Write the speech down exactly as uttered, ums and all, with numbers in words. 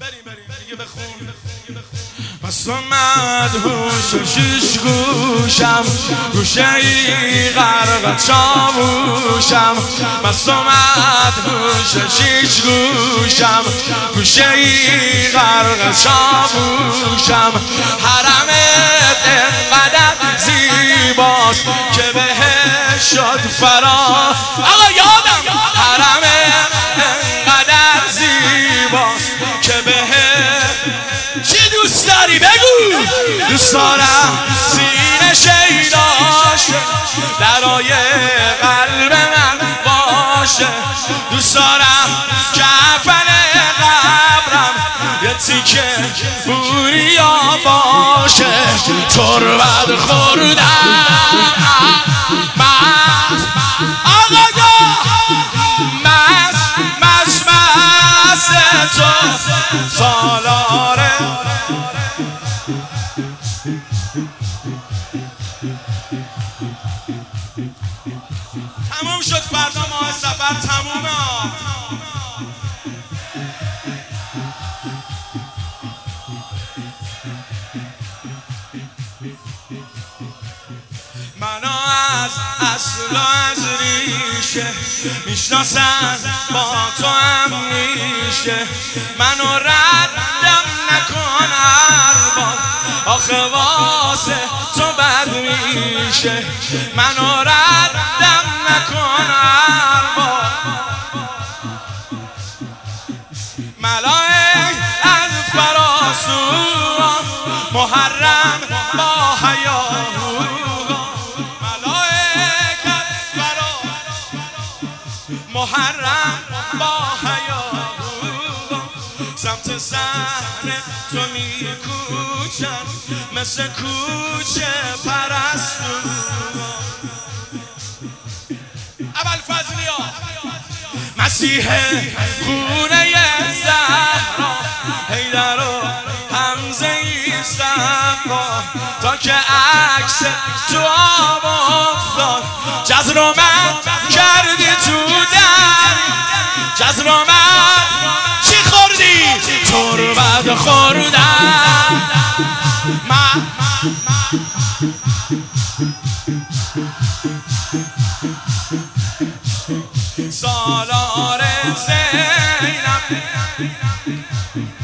مستم مدهوش شیش گوشم گوشه ای غرق چاووشم مستم مدهوش شیش گوشم گوشه ای غرق چاووشم حرمت انقدر زیباست که بهش شد فرا آقا یادم حرمت انقدر زیباست که بهش چی دوست داری بگو دوست دارم سینه شیداشه درای قلب من باشه دوست دارم کفن قبرم یه تیکه بوریا باشه تربت خوردم مست آقا جا مست مست مست تو سالاره تموم شد فردا ماه سفر تمومه منو از اصل و از ریشه میشناسن با تو هم میشه منو ردم نکن ارباب آخه واسه تو بد میشه منو ردم نکن ارباب ملائک از فراسو محرم با حیا محرم با حیا سمت صحن تو میکوچم مثل کوچه پرستو اول فضلی ها مسیح خونه زهرا حیدر و حمزه ای صفا تا که عکس تو آب افتاد جزر و من کردی تو در جزر و من چی خوردی؟ تربت خوردم من سالار زینب